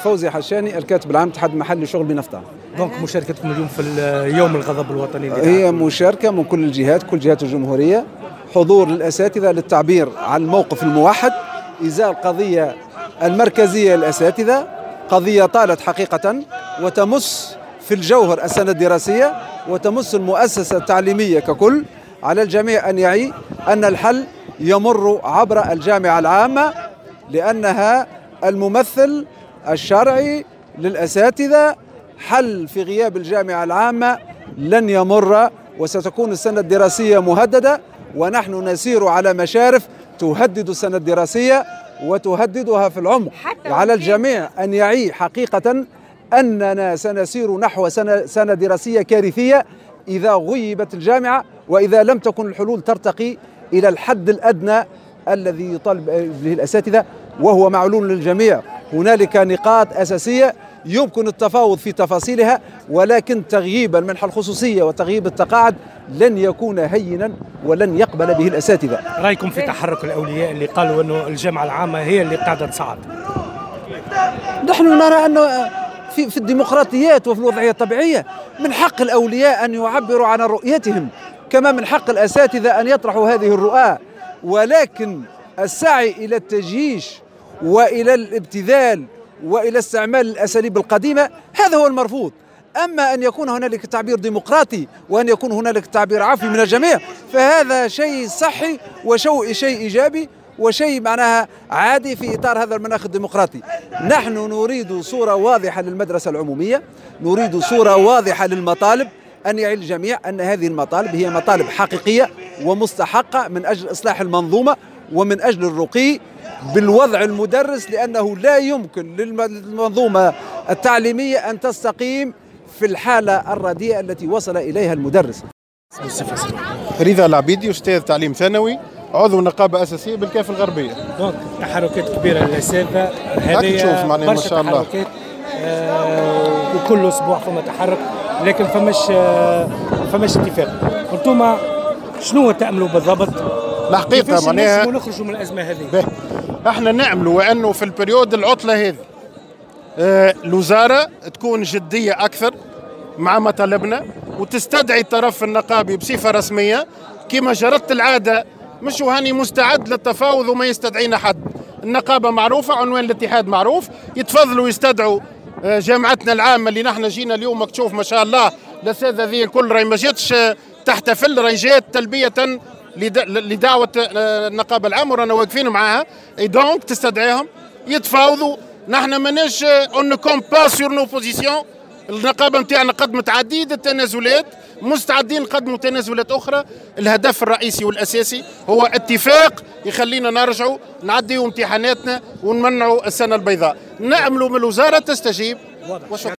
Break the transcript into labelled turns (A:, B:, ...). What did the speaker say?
A: فوزي حشاني الكاتب العام اتحاد المحلي للشغل بنفطة.
B: دونك مشاركتكم اليوم في يوم الغضب الوطني
A: هي مشاركة من كل الجهات، كل جهات الجمهورية، حضور للأساتذة للتعبير عن الموقف الموحد إزاء القضية المركزية للأساتذة، قضية طالت حقيقة وتمس في الجوهر السنة الدراسية وتمس المؤسسة التعليمية ككل. على الجميع أن يعي أن الحل يمر عبر الجامعة العامة لأنها الممثل الشرعي للأساتذة. حل في غياب الجامعة العامة لن يمر، وستكون السنة الدراسية مهددة، ونحن نسير على مشارف تهدد السنة الدراسية وتهددها في العمق. على الجميع أن يعي حقيقة أننا سنسير نحو سنة دراسية كارثية إذا غيبت الجامعة، وإذا لم تكن الحلول ترتقي إلى الحد الأدنى الذي يطالب به الأساتذة وهو معلوم للجميع. هنالك نقاط أساسية يمكن التفاوض في تفاصيلها، ولكن تغييب المنحة الخصوصية وتغييب التقاعد لن يكون هينا ولن يقبل به الأساتذة.
B: رأيكم في تحرك الأولياء اللي قالوا أنه الجامعة العامة هي اللي قاعدة تصعد؟
A: نحن نرى أنه في الديمقراطيات وفي الوضعية الطبيعية من حق الأولياء أن يعبروا عن رؤيتهم، كما من حق الأساتذة أن يطرحوا هذه الرؤى، ولكن السعي إلى التجييش وإلى الابتذال وإلى استعمال الأساليب القديمة هذا هو المرفوض. أما أن يكون هنالك تعبير ديمقراطي وأن يكون هنالك تعبير عفوي من الجميع فهذا شيء صحي وشيء إيجابي وشيء معناها عادي في إطار هذا المناخ الديمقراطي. نحن نريد صورة واضحة للمدرسة العمومية، نريد صورة واضحة للمطالب، أن يعي الجميع أن هذه المطالب هي مطالب حقيقية ومستحقة من أجل إصلاح المنظومة ومن أجل الرقي بالوضع المدرس، لأنه لا يمكن للمنظومة التعليمية أن تستقيم في الحالة الرديئة التي وصل إليها المدرس.
C: رضا العبيدي، أستاذ تعليم ثانوي، عضو نقابة أساسية بالكاف الغربية.
B: دونك تحركات كبيرة للأساتذة،
C: هذه تشوف معناها ما شاء الله
B: وكل أسبوع فما تحرك، لكن فماش اتفاق. أنتم شنو تأملوا بالضبط؟
C: الحقيقة معناها
B: نخرجوا من الأزمة هذه.
C: احنا نعملوا وأنه في البريود العطلة هذه الوزارة تكون جدية أكثر مع مطالبنا وتستدعي الطرف النقابي بصفة رسمية كما جرت العادة، مش هاني مستعد للتفاوض وما يستدعينا حد. النقابة معروفة، عنوان الاتحاد معروف، يتفضلوا يستدعوا جامعتنا العامة اللي نحن جينا اليوم تشوف ما شاء الله الأساتذة ذي الكل راهي ما جاتش تحتفل، راهي جات تلبية لدعوة النقابة العامة ورانا واقفين معاها. دونك تستدعيهم يتفاوضوا. نحن ماناش اون نو كوم با سور نو بوزيسيون. النقابة نتاعنا قدمت عديد التنازلات، مستعدين نقدموا تنازلات أخرى. الهدف الرئيسي والأساسي هو اتفاق يخلينا نرجعوا نعديوا امتحاناتنا ونمنعوا السنة البيضاء. نعملوا من الوزارة تستجيب.